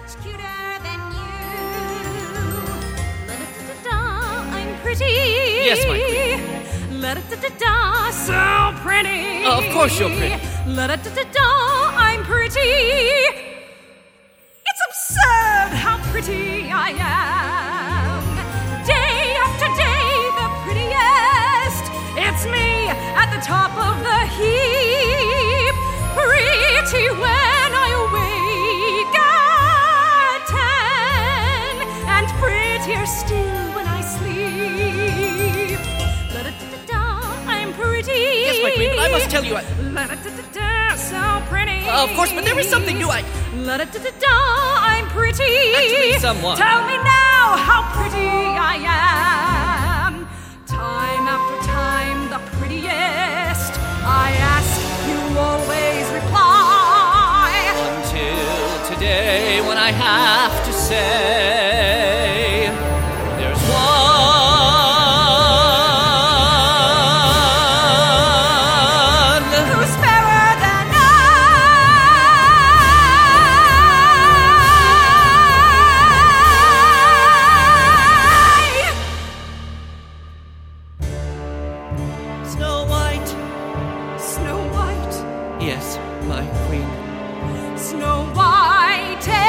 much cuter than you. La-da-da-da-da, I'm pretty. Yes, my queen. La-da-da-da-da, so pretty. Of course you're pretty. La-da-da-da-da, I'm pretty. It's absurd how pretty I am. Day after day, the prettiest. It's me at the top of the heap. Pretty when I awake at 10, and prettier still when I sleep. La-da-da-da-da, I'm pretty. Yes, my queen, but I must tell you, La-da-da-da-da, so pretty. Of course, but there is something new. La-da-da-da-da, I'm pretty. Actually, somewhat. Tell me now how pretty I am. Time after time, the prettiest. I ask, you always reply. Until today, when I have to say, there's one Who's fairer than I? Snow White. Snow White, Yes, my queen. Snow White.